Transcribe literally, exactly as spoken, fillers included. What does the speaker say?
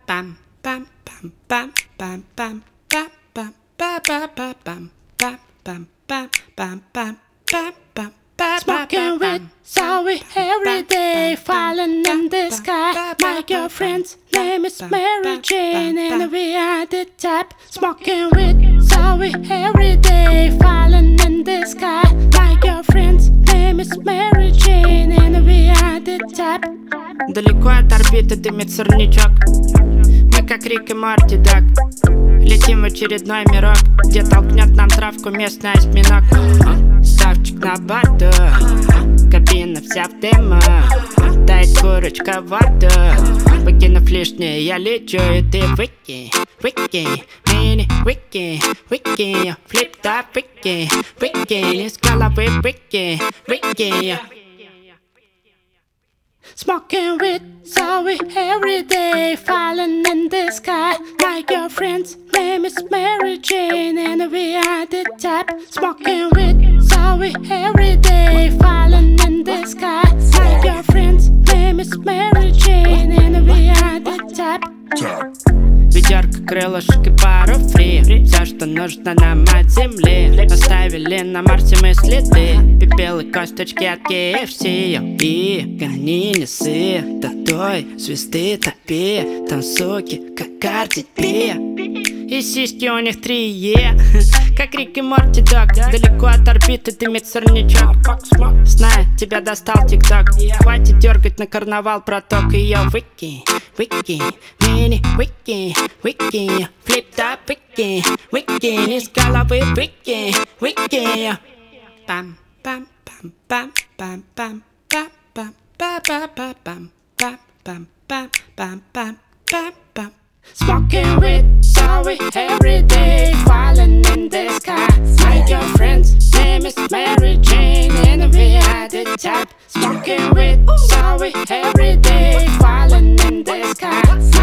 Bam, bam, bam, bam, bam, bam, bam, bam, ba ba ba bam, bam, bam, bam, bam, bam, bam, bam, ba. Smoking with Zoe every day, falling in the sky. My girlfriend's name is Mary Jane, and we are the type. Smoking with Zoe every day, falling in the sky. My girlfriend's name is Mary Jane, and we are the type. Далеко от орбиты дымит сорнячок. Мы как Рик и Морти, Дак. Летим в очередной мирок, где толкнет нам травку местный осьминог. Ставчик на борту, кабина вся в дыму. Тает курочка в воду. Выкинув лишнее, я лечу, и ты выкинь, выкинь. Мини, выкинь, выкинь. Флип-топ, выкинь, выкинь. Из головы выкинь, выкинь. Smoking with Zoe every day, falling in the sky. My girlfriend's name is Mary Jane, and we are the type. Smoking with Zoe every day, falling in the sky. My girlfriend's name is Mary Jane, and we are the type. Ведерко, крылышек и пару фри. Все, что нужно нам от земли. Оставили на Марсе мы следы. Пепел и косточки от кей эф си. И гони несы до той звезды топи. Там суки, как Карди Би. И сиськи у них три е. Как Рик и Морти, Док. Далеко от орбиты дымит сорнячок. Знаю, тебя достал тик-ток. Хватит дергать на карнавал проток. Ее выкинь, выкинь. Мини, выкинь, выкинь. Флип-топ, выкинь, выкинь. Из головы выкинь, выкинь. Пам, пам, пам, пам, пам, пам, пам, пам, па па па пам, пам, пам, пам, пам, пам, пам, пам. Smoking with Zoe every day, falling in the sky. My girlfriend's name is Mary Jane, and we are the type. Smoking with Zoe every day, falling in the sky.